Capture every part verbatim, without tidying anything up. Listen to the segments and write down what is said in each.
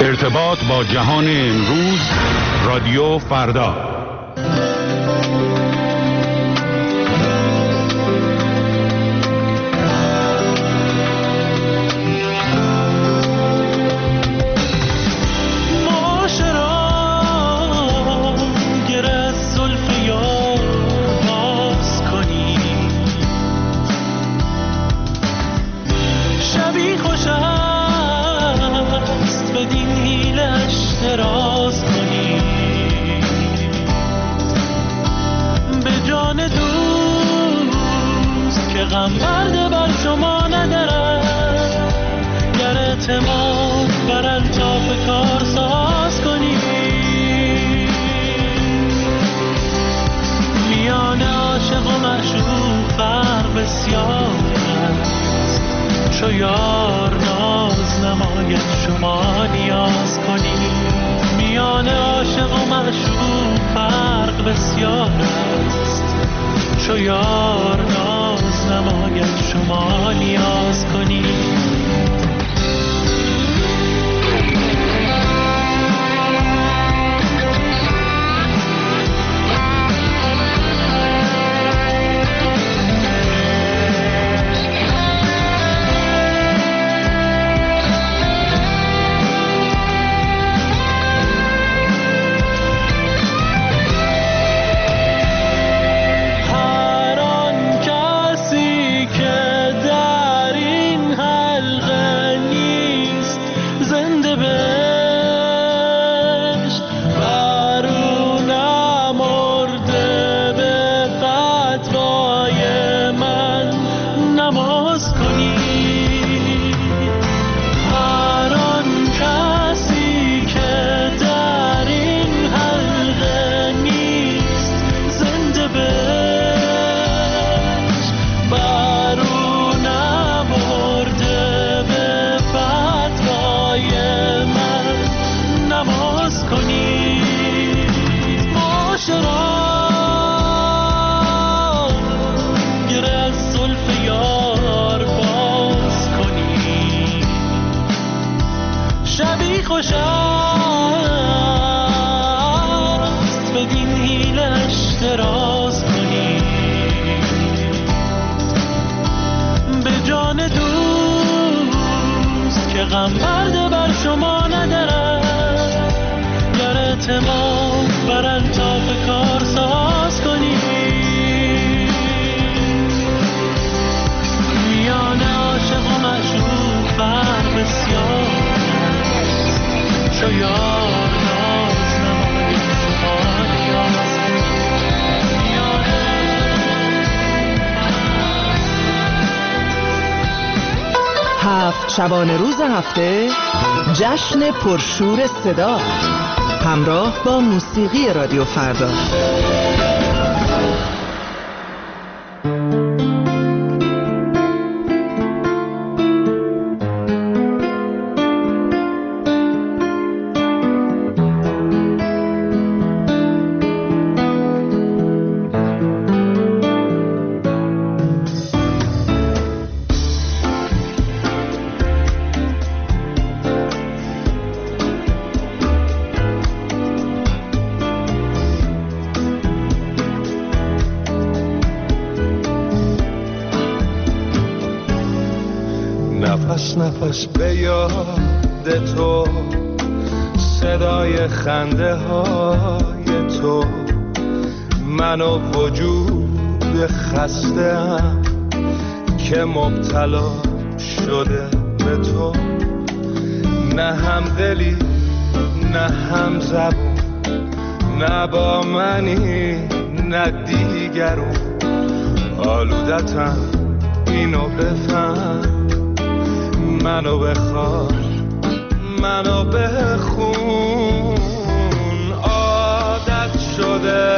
ارتباط با جهان امروز، رادیو فردا. غم برده بر شما ندارد، گر اعتماد بر الطاف کار ساز کنی. میان عاشق و معشوق فرق بسیار است، چو یار ناز نماید شما نیاز کنی. میان عاشق و معشوق فرق بسیار است، چو یار ناز نماید شما نیاز کنی. غم برده بر شما ندارد، گر اعتماد بر الطاف کار ساز کنی. میان عاشق و معشوق فرق بسیار است، چو یار ناز نماید شما نیاز کنی. هفت شبانه روز هفته جشن پرشور صدا همراه با موسیقی رادیو فردا. نفس نفس به یاد تو، صدای خنده های تو، من و وجود خسته‌ام که مبتلا شده به تو. نه هم دلی نه هم زبون، نه با منی نه دیگرون. آلودتم اینو بفهم، منو بخوار منو بخون. عادت شده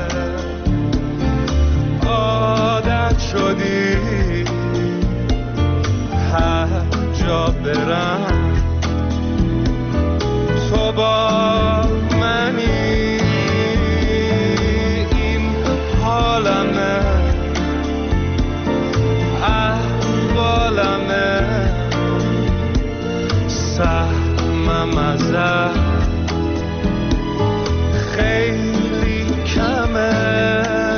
عادت شدی هر جا برم تو با منی. این حالمه احوالمه، سهمم ازت خیلی کمه.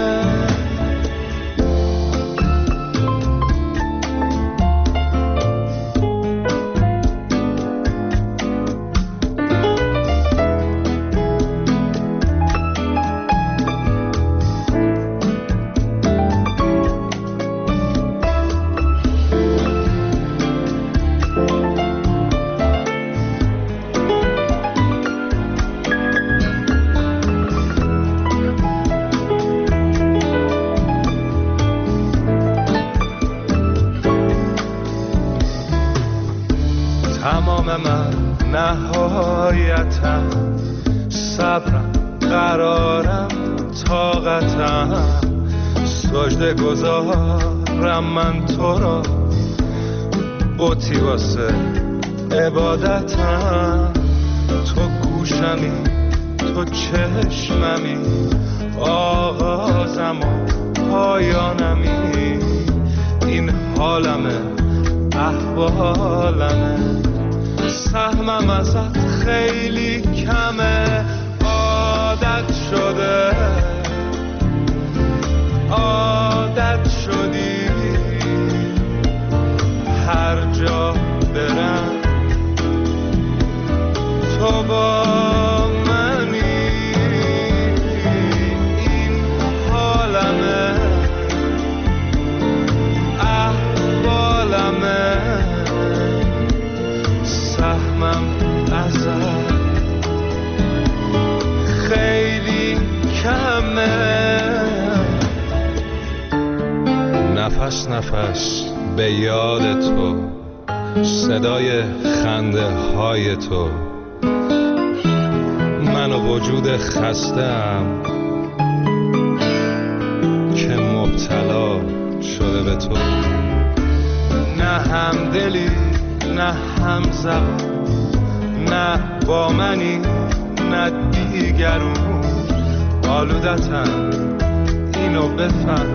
تمام من نهایتم، صبرم قرارم طاقتم، سجده گذارم من تو را، بطی واسه عبادتم. تو گوشمی تو چشممی، آغازم و پایانمی، این حالمه احوالمه. سهمم ازت خیلی کمه، عادت شده عادت شدی، هر جا برم تو با منی، این حالمه احوالمه. سهمم ازت خیلی کمه. نفس نفس به یاد تو، صدای خنده های تو، من و وجود خسته‌ام که مبتلا شده به تو. نه همدلی نه هم زبان، نه با منی نه دیگرون، آلودتم اینو بفهم،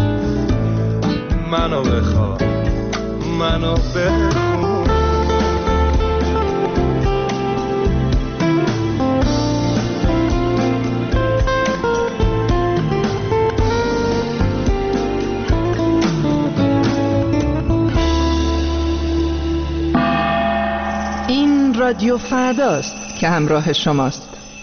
منو بخواه منو بخون. این رادیو فرداست که همراه شماست.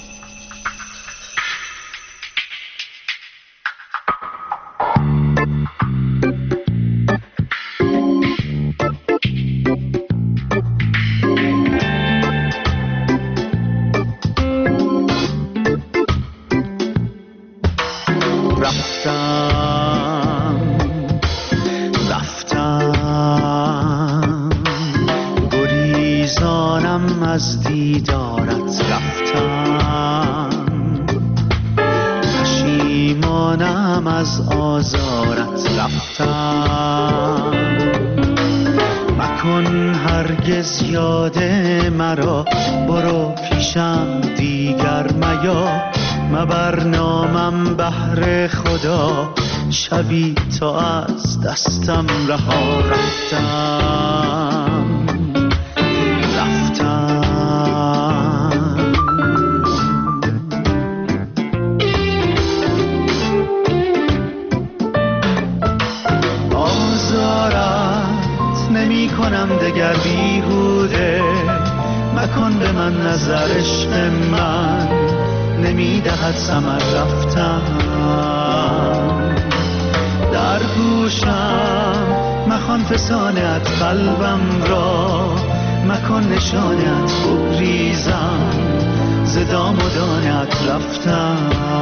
از دیدارت رفتم، پشیمانم از آزارت رفتم. مکن هرگز یاد مرا، برو پیشم دیگر میا، مبر نامم بهر خدا، شبی تا از دستم رها رفتم رفتم. آزارت نمی کنم دگر بیهوده، مکن به من نظر عشق من نمی دهد ثمر رفتم. در گوشم مخوان فسانت قلبم را، مکن نشانت بگریزم ز دام و دانت رفتم.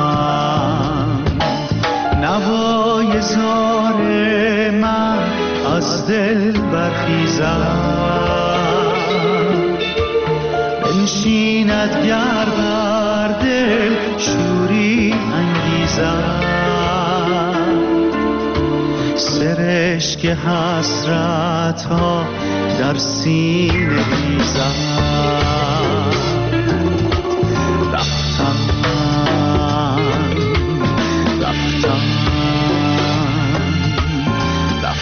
نوای زار من از دل برخیزم، بنشیند گر بر دل شوری انگیزم. سرشک حسرت ها در سینه ریزم. رفتم رفتم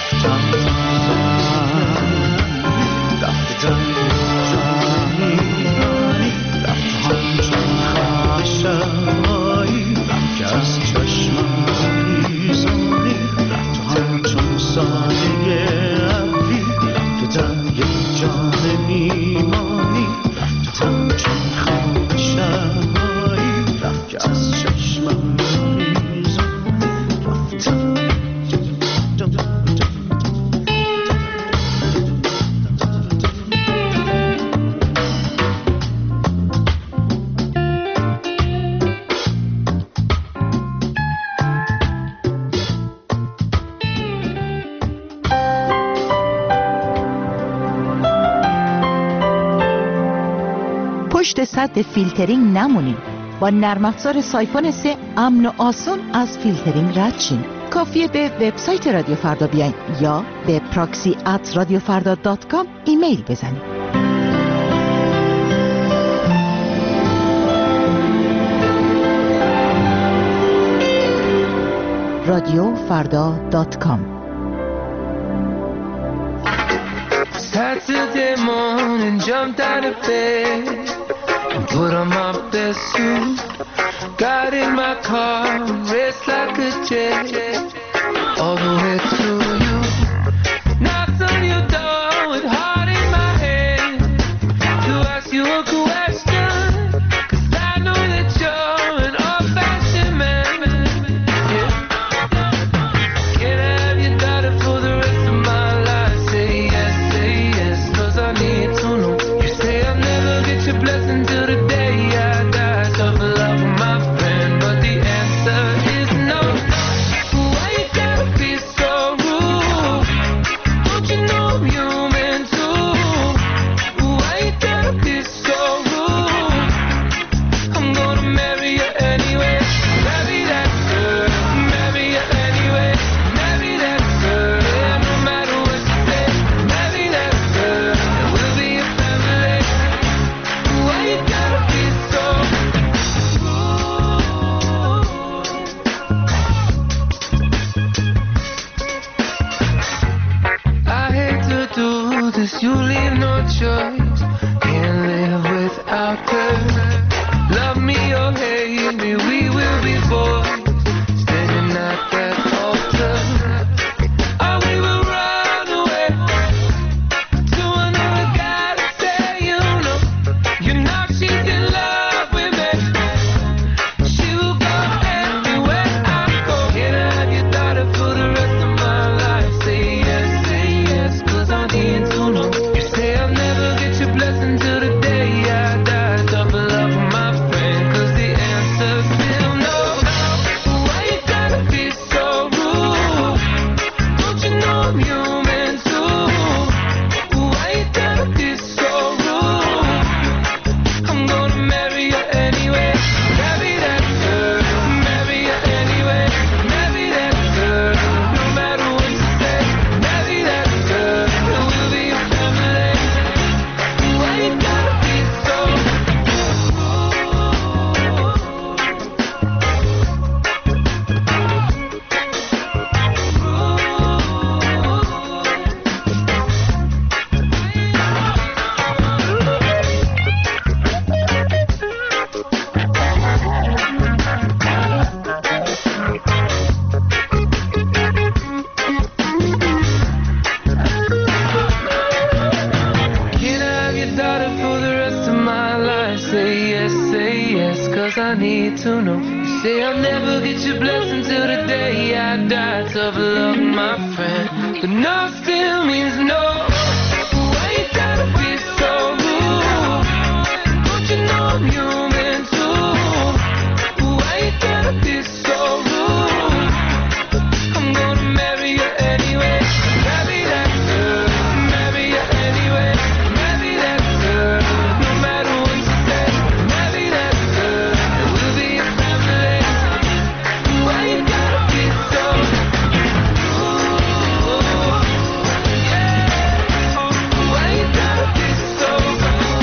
رفتم رفتم پشت سد فیلترینگ نمونین. با نرم افزار سایفون سه امن و آسون از فیلترینگ رد شین. کافیه به وبسایت رادیو فردا بیاین یا به پراکسی ات رادیو فردا دات کام ایمیل بزنید. رادیو فردا دات کام. Saturday morning, jumped out of bed and put on my best suit. Got in my car, raced like a jet all the way to you. Knocked on your door with heart in my hand to ask you a question, 'cause I know that you're an old-fashioned man. Yeah. Can I have your daughter for the rest of my life? Say yes, say yes, 'cause I need to know. You say I'll never get your blessing till the day I die. Tough love with my friend, but the answer is no. Why you gotta be so rude? Don't you know I'm human too? Why you gotta be so rude? I'm gonna marry you anyway. Marry that girl, marry you anyway. Marry that girl, yeah, no matter what you say. Marry that girl, and we'll be a family. Why you gotta be so rude? I hate to do this, you leave no choice. Can't live without her. Love me or hate me, we will be boys standing at that altar. Or we will run away to another guy to say, you know, you know she's in love with me. She will go everywhere I go. Can I have your daughter for the rest of my life? Say yes, say yes, 'cause I need to know. You say I'll never get your blessing till the day I die. Double up with my friend, 'cause the answer's still no. Why you gotta be so rude? Don't you know I'm human too? Why you gotta be so rude? I'm gonna marry you anyway. Marry that girl, marry you anyway. Marry that girl, no matter what you say. Marry that girl, and we'll be a family. Why you gotta be so rude? Can I have your daughter for the rest of my life? Say yes, say yes, 'cause I need to know. You say I'll never get your blessing till the day I die. Tough love, my friend, but no still means no. Why you gotta be so rude? Don't you know I'm human too? Why you gotta be so rude? I'm gonna marry you anyway. Marry that girl, marry you anyway. Marry that girl, no matter what you say. Marry that girl, and we'll be a family. Why you gotta be so rude? Yeah. Why you gotta be so rude?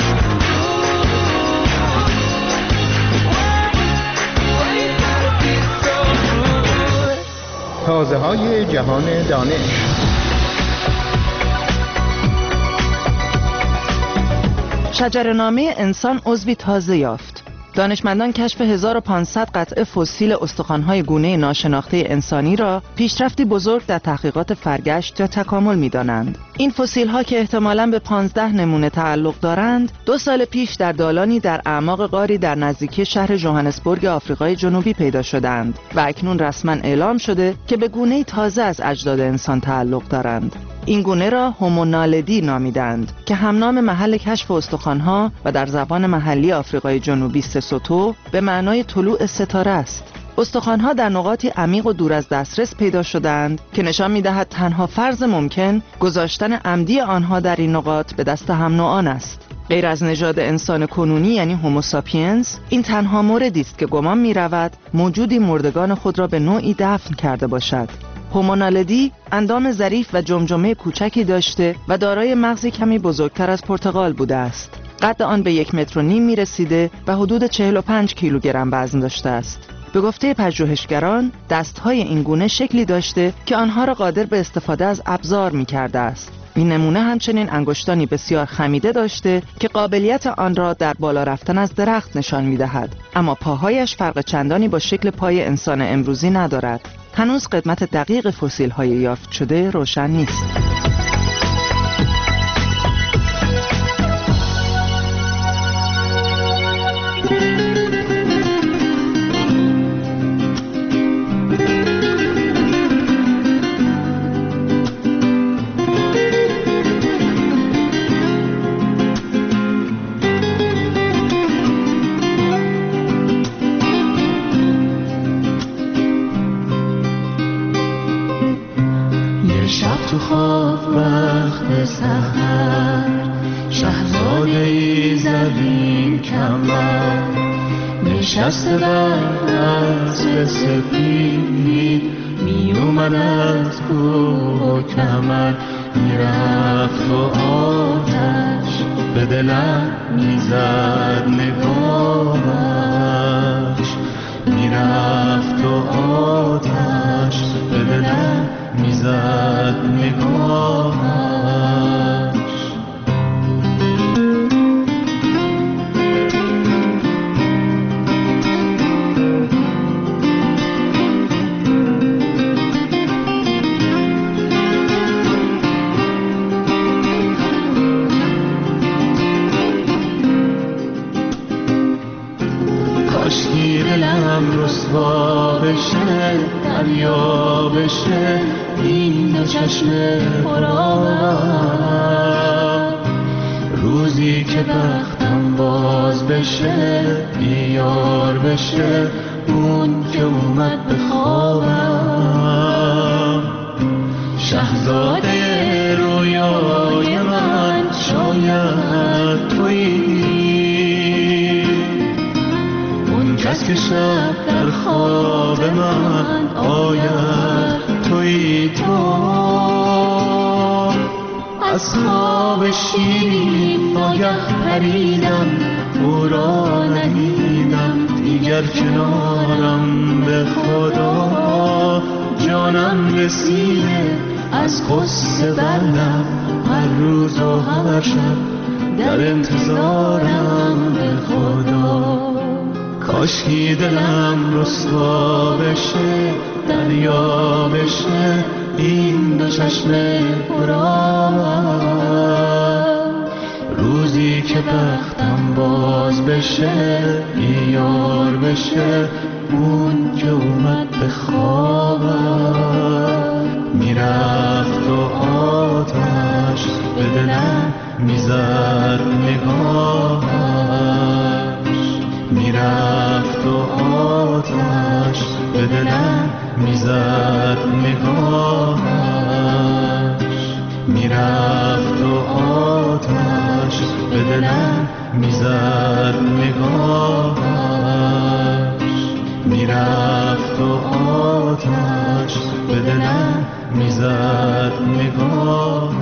Why you gotta be so rude? تازه های جهان دانش. شجره‌نامه انسان عضوی تازه یافت. دانشمندان کشف هزار و پانصد قطعه فسیل استخوان‌های گونه ناشناخته انسانی را پیشرفتی بزرگ در تحقیقات فرگشت یا تکامل می‌دانند. این فسیل‌ها که احتمالاً به پانزده نمونه تعلق دارند، دو سال پیش در دالانی در اعماق غاری در نزدیکی شهر ژوهانسبورگ آفریقای جنوبی پیدا شدند و اکنون رسما اعلام شده که به گونه‌ای تازه از اجداد انسان تعلق دارند. این گونه را هومونالدی نامیدند که همنام محل کشف استخوان‌ها و در زبان محلی آفریقای جنوبی سسوتو به معنای طلوع ستاره است. استخوان‌ها در نقاطی عمیق و دور از دسترس پیدا شدند که نشان می‌دهد تنها فرض ممکن گذاشتن عمدی آنها در این نقاط به دست هم نوعان است. غیر از نژاد انسان کنونی یعنی هوموساپینز، این تنها موردی است که گمان می رود موجودی مردگان خود را به نوعی دفن کرده باشد. هومونالدی اندام ظریف و جمجمه کوچکی داشته و دارای مغزی کمی بزرگتر از پرتقال بوده است. قد آن به یک متر و نیم می رسیده و حدود چهل و پنج کیلوگرم وزن داشته است. به گفته پژوهشگران، دستهای این گونه شکلی داشته که آنها را قادر به استفاده از ابزار می کرده است. این نمونه همچنین انگشتانی بسیار خمیده داشته که قابلیت آن را در بالا رفتن از درخت نشان می دهد، اما پاهایش فرق چندانی با شکل پای انسان امروزی ندارد. هنوز قدمت دقیق فسیل های یافت شده روشن نیست. تو خواب وقت سحر شهزاده ای زمین کمر نشسته بر اسب سپید می اومد از کوه و کمر میرفت و آتش به دلم میزد نگاهش میرفت و آتش به دلم میزد نگاهش. کاشکی دلم رسوا بشه دریا بشه این دو چشم پرآب روزی که بختم باز بشه بیار بشه اون که اومد به خوابم شهزاده رویای من شاید تویی اون کس که شب در خواب من آید توی تو از خواب شیرین ناگه پریدم او را ندیدم دیگر کنارم به خدا جانم رسیده از قصه بردم هر روز و هر شب در انتظارم به خدا کاشکی دلم رسوا بشه دریا بشه این دو چشم پرآب روزی که بختم باز بشه بیار بشه اون که اومد به خوابم میرفت و آتش به دلم میزد نگاهش میرفت و آتش به دلم میزد نگاهش میرفت و آتش به دلم میزد نگاهش میرفت و آتش به دلم میزد نگاهش.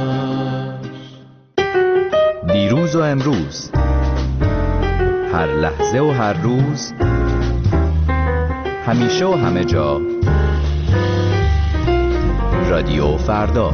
دیروز و امروز، هر لحظه و هر روز، همیشه و همه جا، رادیو فردا.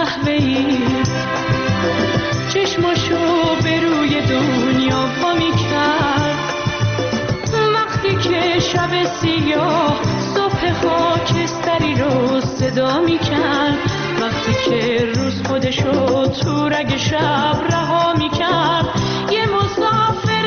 قهوه‌ای چشماشو به روی دنیا وا می‌کرد. وقتی که شب سیاه صبح خاکستری رو صدا می‌کرد، وقتی که روز خودشو تو رگ شب رها می‌کرد، یه مسافر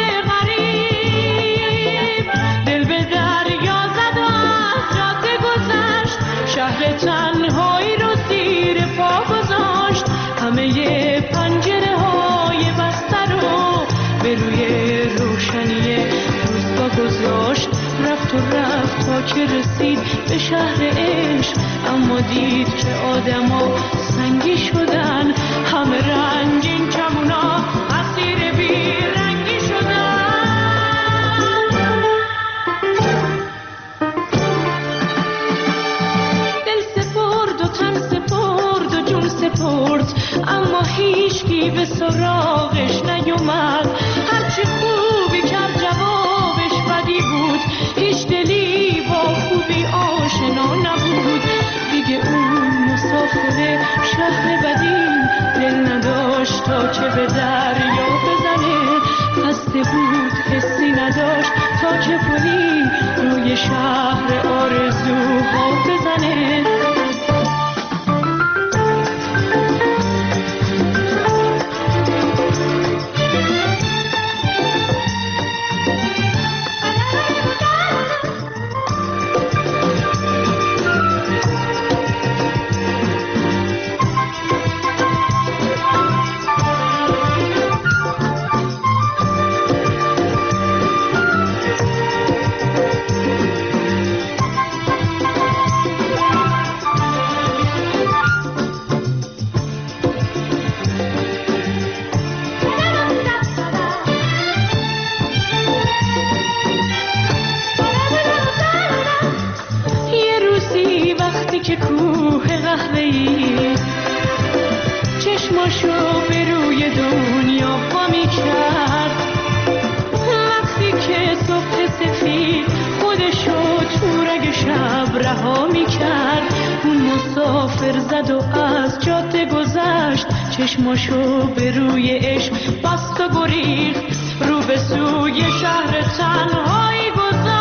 غریب دل به دریا زد و از جاده گذشت، شهر تنهایی رو زیر پا گذاشت، همه پنجره های بسته رو به روی روشنی روز با گذاشت. رفت و رفت تا که رسید به شهر عشق، اما دید که آدما سنگی شدن، همه رنگین کمونا اسیر بی رنگی شدن. دل سپرد و تن سپرد و جون سپرد، اما هیچکی به سراغش نیومد. هرچی خوبی کرد جوابش بدی بود، هیچ دلی با خوبی آشنا نبود. دیگه اون مسافر شهر بدی دل نداشت تا که به دریا بزنه، خسته بود حسی نداشت تا که پلی روی شهر آرزوها بزنه. که کوه قهوه‌ای چشماشو به روی دنیا وا می‌کرد، وقتی که صبح سفید خودشو تو رگ شب رها می‌کرد. اون مسافر زد و از جاده گذشت، چشماشو به روی عشق بست و گریخت، رو به سوی شهر تنهایی گذاشت.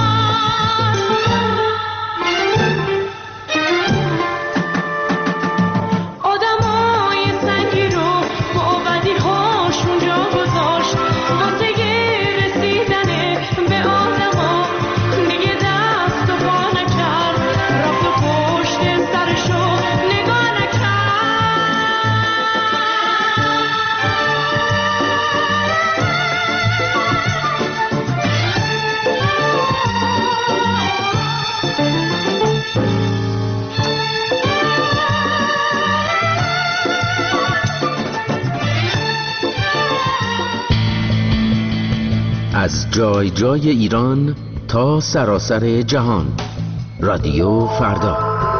از جای جای ایران تا سراسر جهان، رادیو فردا.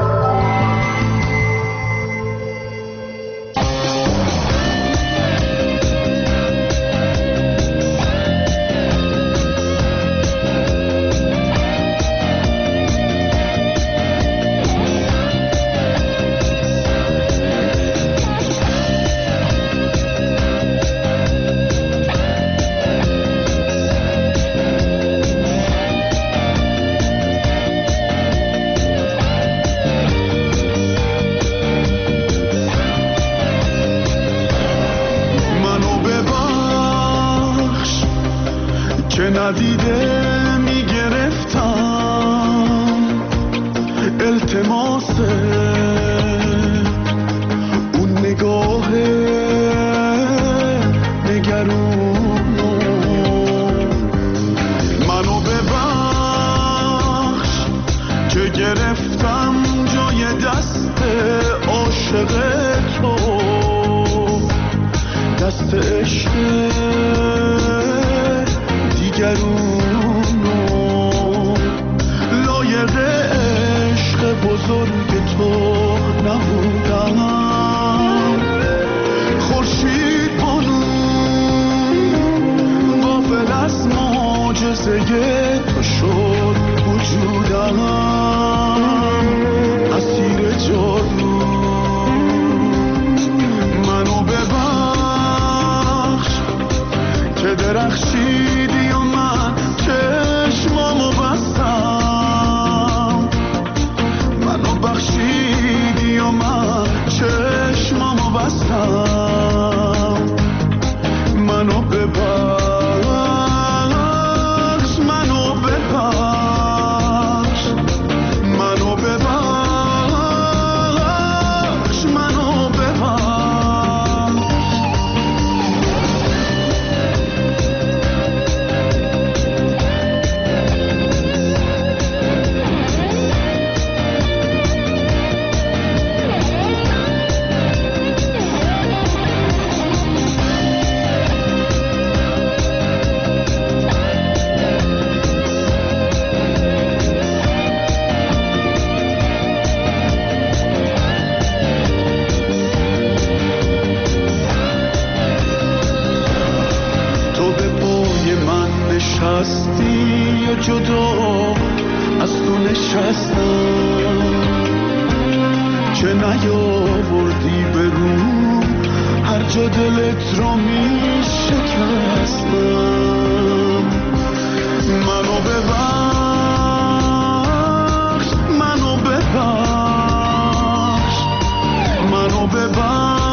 ندیده میگرفتم التماس اون نگاه نگرونو، منو ببخش که گرفتم جای دست عاشق تو، دست عشق دیگرونو، لایق عشق بزرگ تو نبودم. خورشید بانو غافل از معجزه تو شد وجودم، اسیر جادو جدا از تو نشستم که نیاوردی به روم هر جا دلت رو می شکستم. منو ببخش منو ببخش منو ببخش